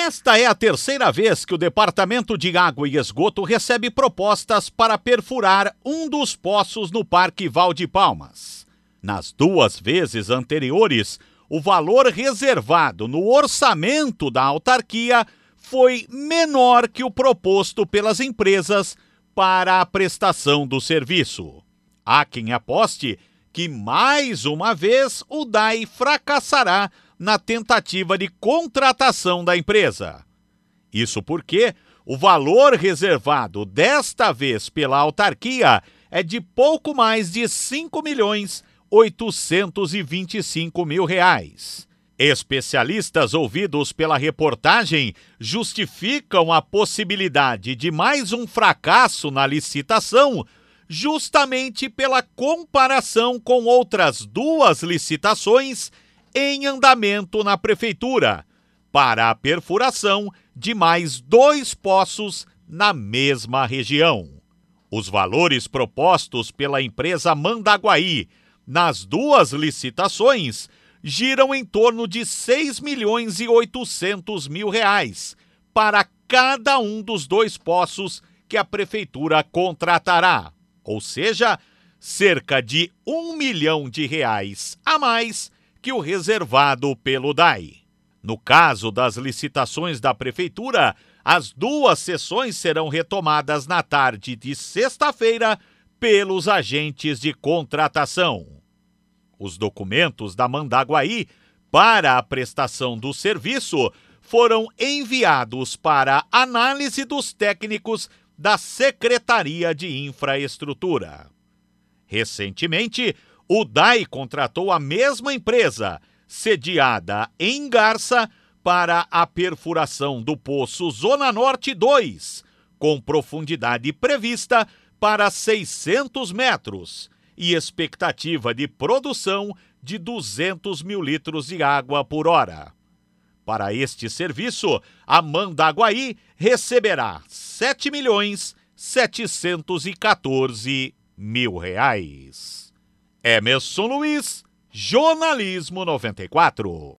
Esta é a terceira vez que o Departamento de Água e Esgoto recebe propostas para perfurar um dos poços no Parque Val de Palmas. Nas duas vezes anteriores, o valor reservado no orçamento da autarquia foi menor que o proposto pelas empresas para a prestação do serviço. Há quem aposte que mais uma vez o DAI fracassará na tentativa de contratação da empresa. Isso porque o valor reservado desta vez pela autarquia é de pouco mais de R$ 5.825.000. Especialistas ouvidos pela reportagem justificam a possibilidade de mais um fracasso na licitação justamente pela comparação com outras duas licitações em andamento na prefeitura, para a perfuração de mais 2 poços na mesma região. Os valores propostos pela empresa Mandaguaí nas duas licitações giram em torno de R$ 6.800.000 para cada um dos 2 poços que a prefeitura contratará, ou seja, cerca de R$ 1 milhão a mais que o reservado pelo DAI. No caso das licitações da prefeitura, as duas sessões serão retomadas na tarde de sexta-feira pelos agentes de contratação. Os documentos da Mandaguaí para a prestação do serviço foram enviados para análise dos técnicos da Secretaria de Infraestrutura. Recentemente, o DAI contratou a mesma empresa, sediada em Garça, para a perfuração do Poço Zona Norte 2, com profundidade prevista para 600 metros e expectativa de produção de 200 mil litros de água por hora. Para este serviço, a Mandaguaí receberá R$ 7.714.000. Emerson Luiz, Jornalismo 94.